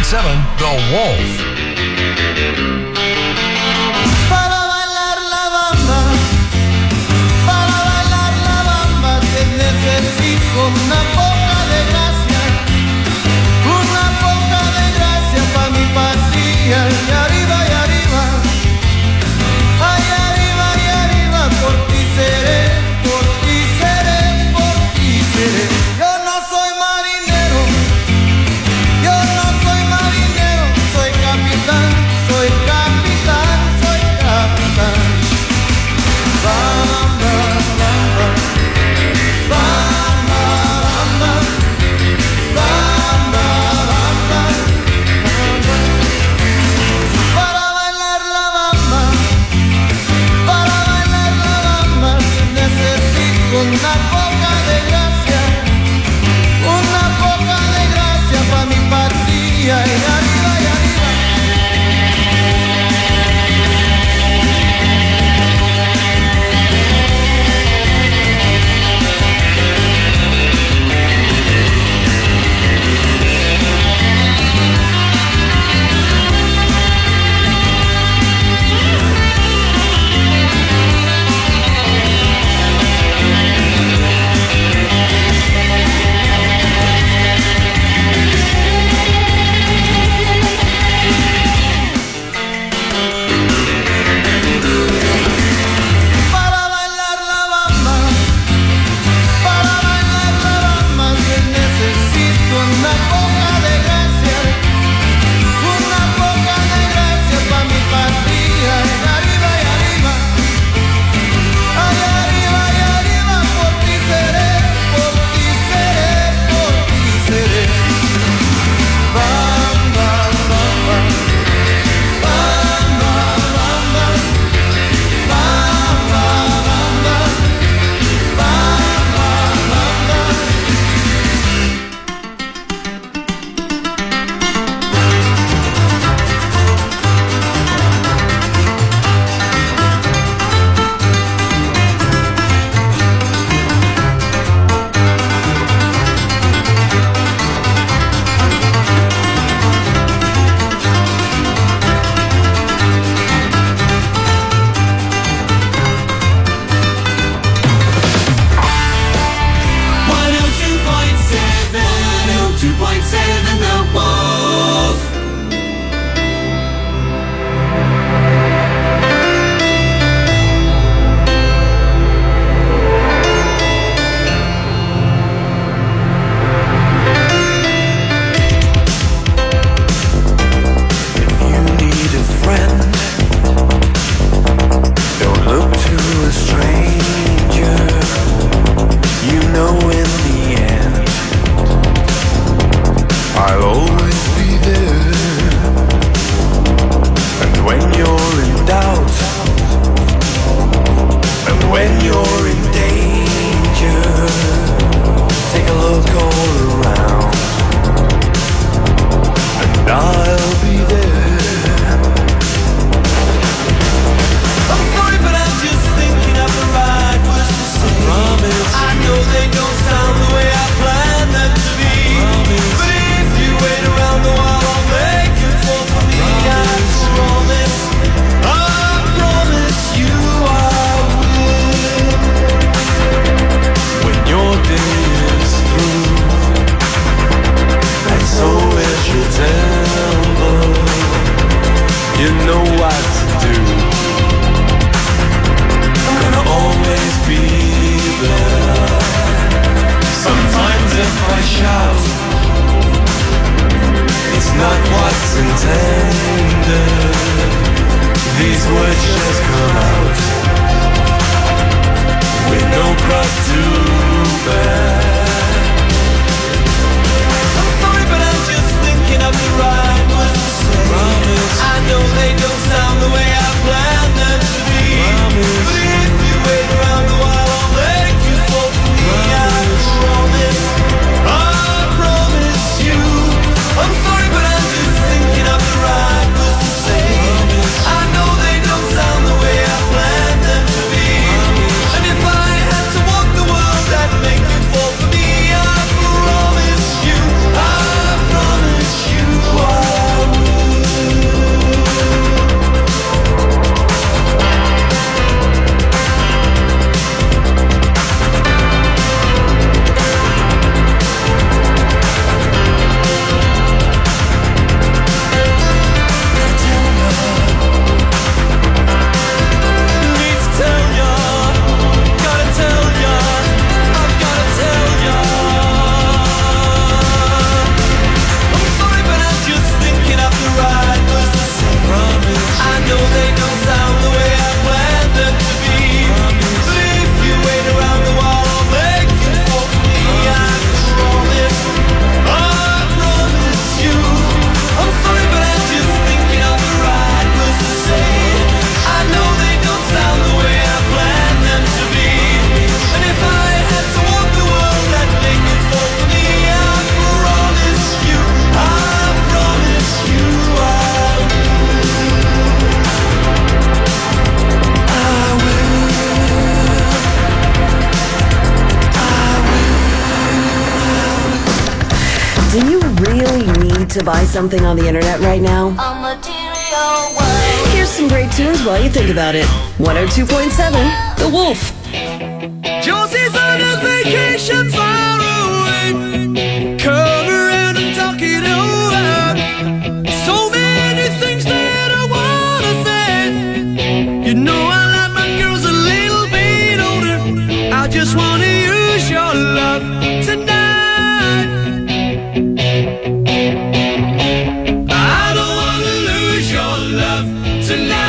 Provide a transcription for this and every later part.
101.7 The Wolf. Para bailar la bamba que necesito una poca de gracia pa' mi patria. Y arriba, por ti seré. Yo no soy marinero, soy capitán. Bamba, bamba, bamba, bamba, bamba, bamba. Para bailar la bamba necesito una poca de gracia pa' mi patria. Y arriba. to buy something on the internet right now? A material world. Here's some great tunes while you think about it. 102.7, The Wolf. Josie's on a vacation far away. Come around and talk it over. So many things that I wanna say. You know I like my girls a little bit older. I just wanna use your love tonight. I don't wanna lose your love tonight.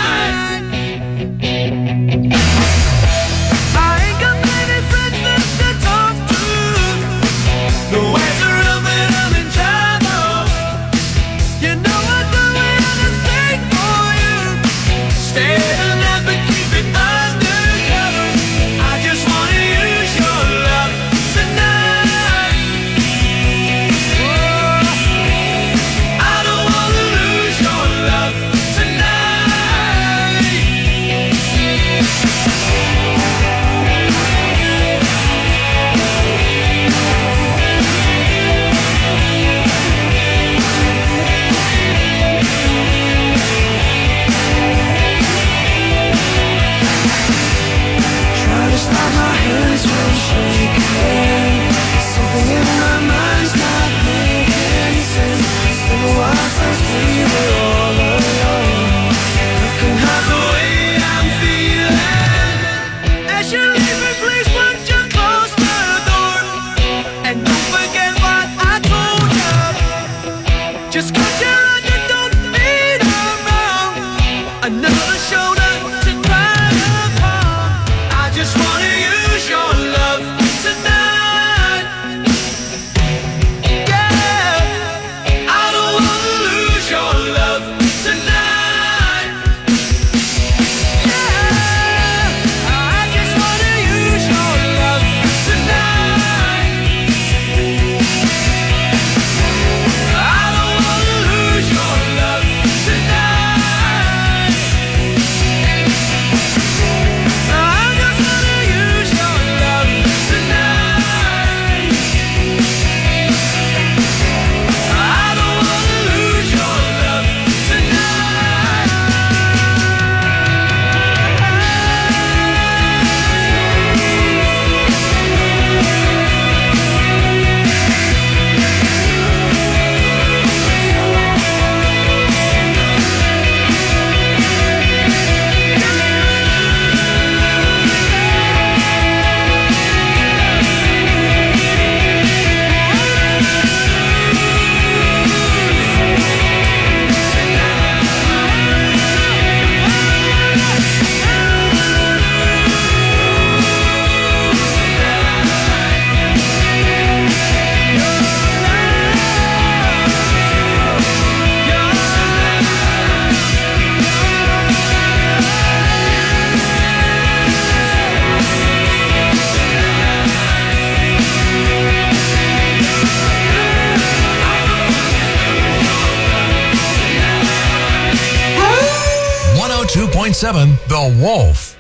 The Wolf.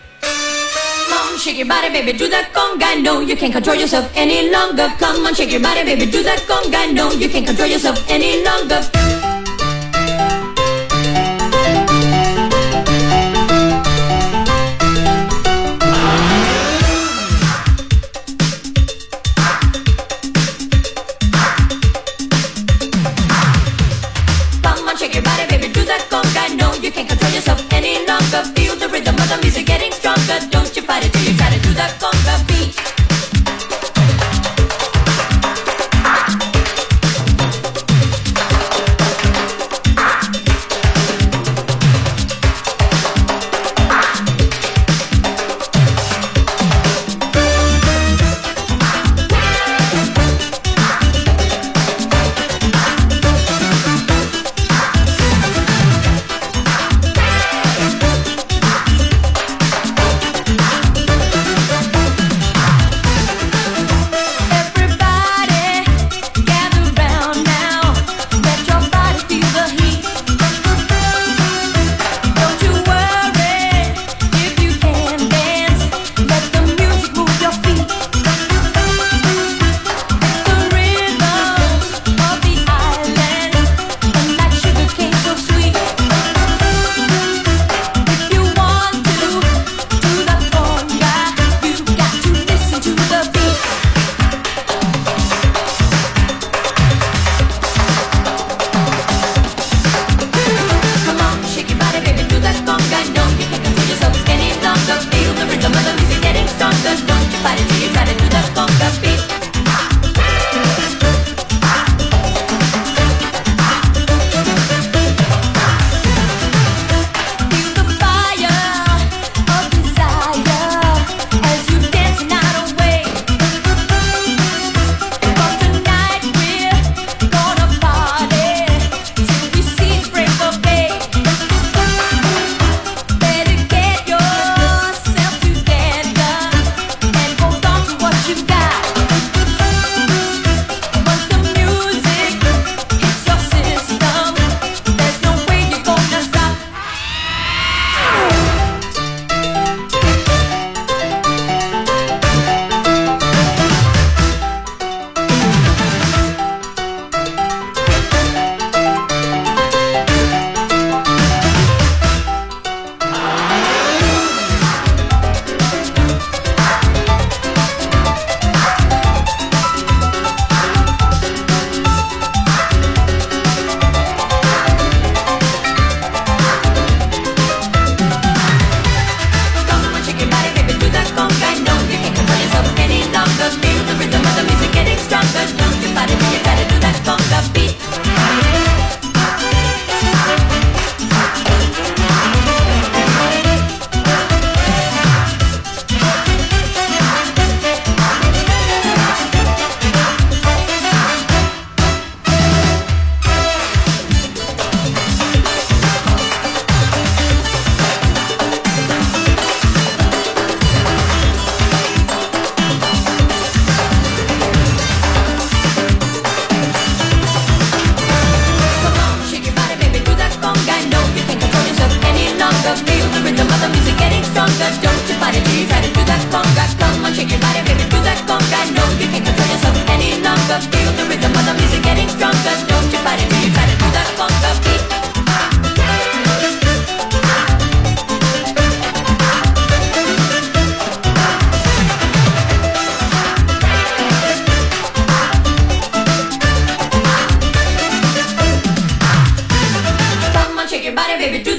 Come on, shake your body, baby, do that conga. No, you can't control yourself any longer. Come on, shake your body, baby, do that conga. No, you can't control yourself any longer. Come on, shake your body, baby, do that conga. No, you can't control yourself any longer. Feel the rhythm of the music getting stronger. Don't you fight it till you try to do that conga beat.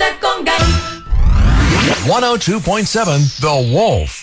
la conga. 102.7 The Wolf.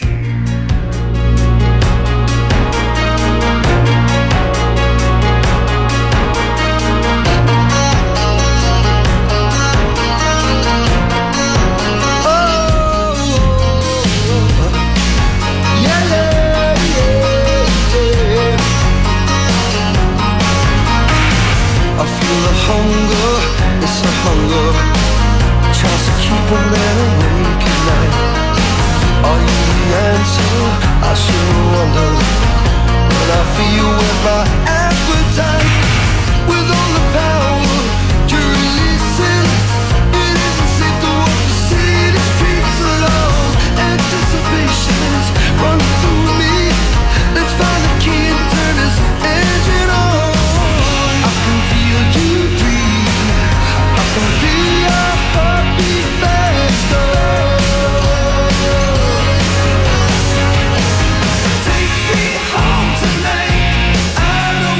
Hunger, it's a hunger, tries to keep a man awake at night. Are you the answer? I sure wonder. When I feel with my appetite, with all the power to release it, it isn't safe to walk the city streets alone. Anticipation is running through me. Let's find the key and turn this engine on. I can feel you breathe. I can feel your heartbeat faster. Take me home tonight. I know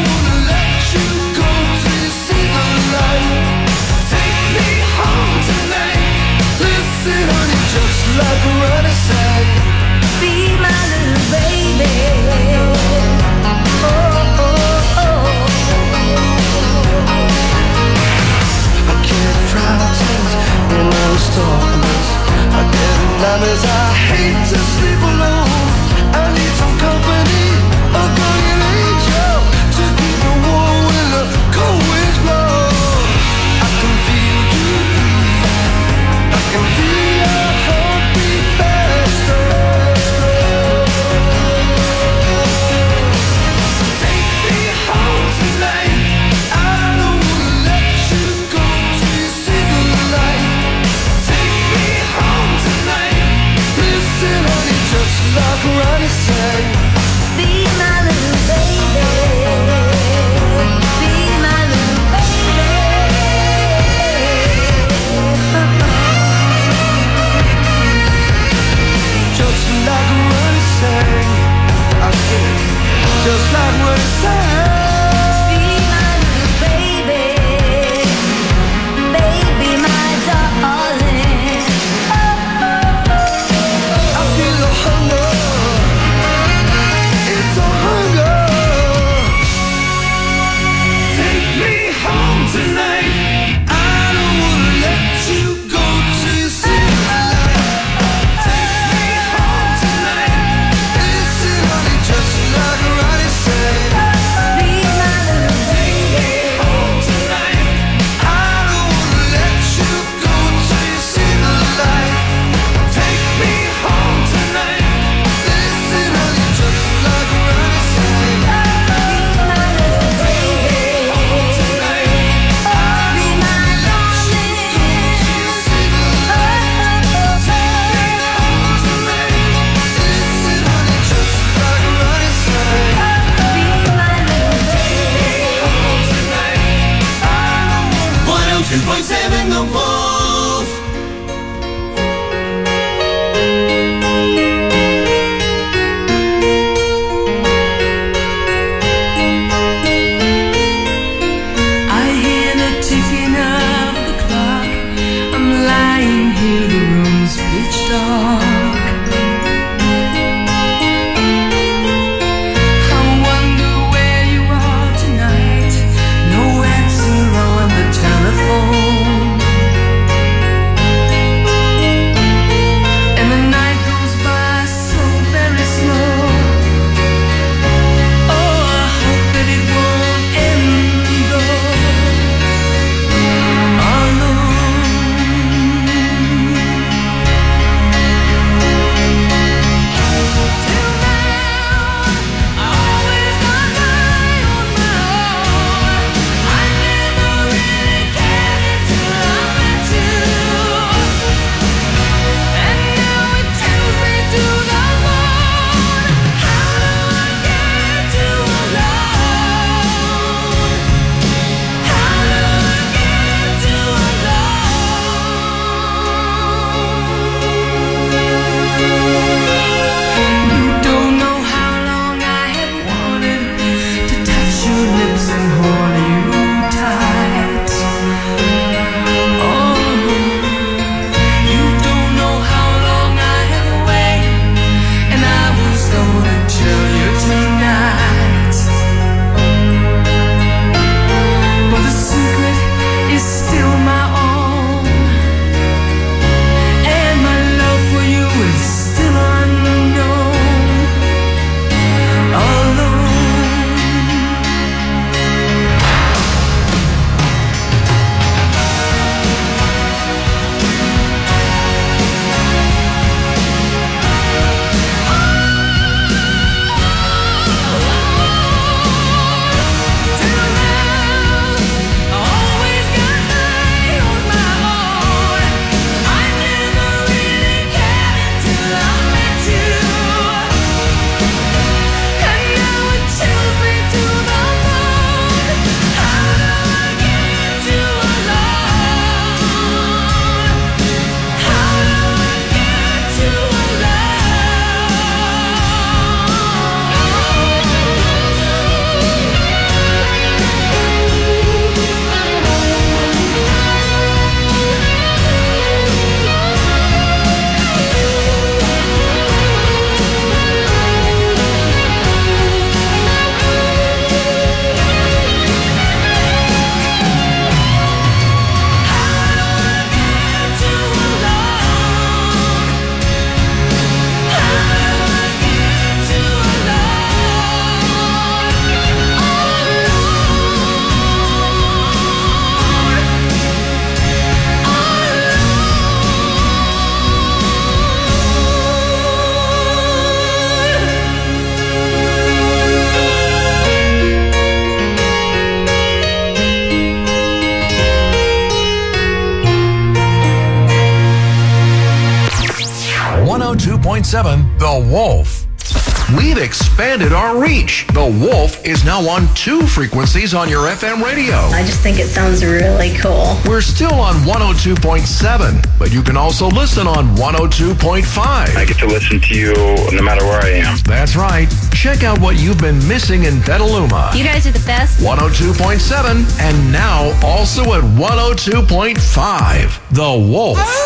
102.7 The Wolf. We've expanded our reach. The Wolf is now on 2 frequencies on your FM radio. I just think it sounds really cool. We're still on 102.7, but you can also listen on 102.5. I get to listen to you no matter where I am. That's right. Check out what you've been missing in Petaluma. You guys are the best. 102.7 and now also at 102.5. The Wolf.